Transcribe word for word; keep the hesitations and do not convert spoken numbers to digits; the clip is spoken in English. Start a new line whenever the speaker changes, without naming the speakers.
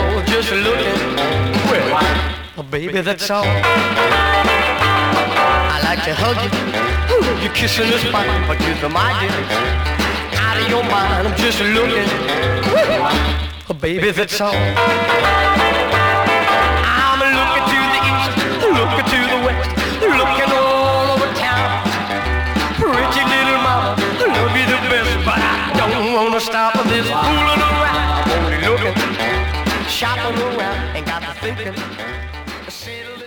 wall, just looking. Well, oh, baby, that's all. I like to hug you. You're kissing the spot, but you're the mind. Out of your mind, I'm just looking. Oh, baby, that's all. I'm looking to the east, looking to the west, looking all over town. Pretty little mama, love you the best, but I don't wanna stop this fooling around. I'm only looking, shopping around, and got to thinking.